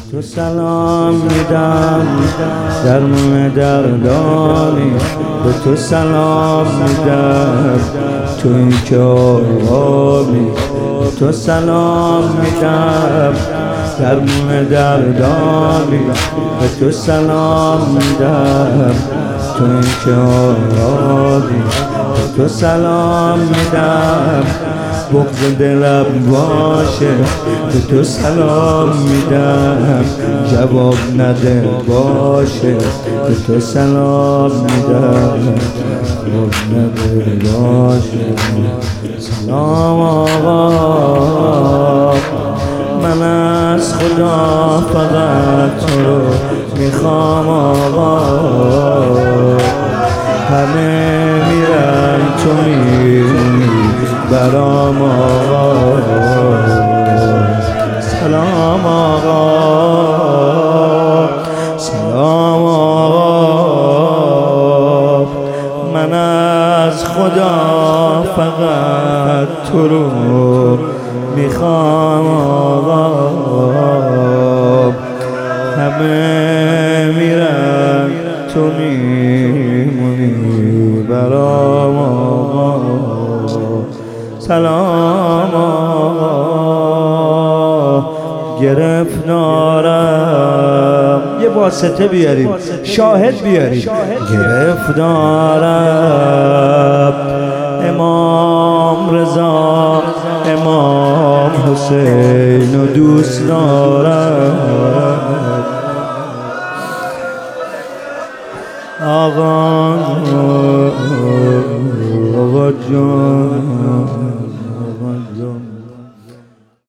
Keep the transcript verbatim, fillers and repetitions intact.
تو سلام میدم درمون دردانی، به تو سلام میدم تو این که آبی، به تو سلام میدم درمون دردانی، به تو سلام میدم تو این که آبی، به تو سلام میدم بغض دلم باشه، به تو سلام میدم جواب نده باشه، به تو سلام میدم جواب نده باشه. سلام آقا، من از خدا فقط تو رو میخوام آقا، همه میرن تو میمونی برام آقا. سلام آقا، سلام آقا، من از خدا فقط تو رو میخوام آقا، همه میرن تو میمونی برام آقا. سلام آقا، گرفتارم، یه واسطه بیاریم، شاهد بیاریم، گرفتارم امام رضا امام حسین و دوست دارم آقا، آقا جان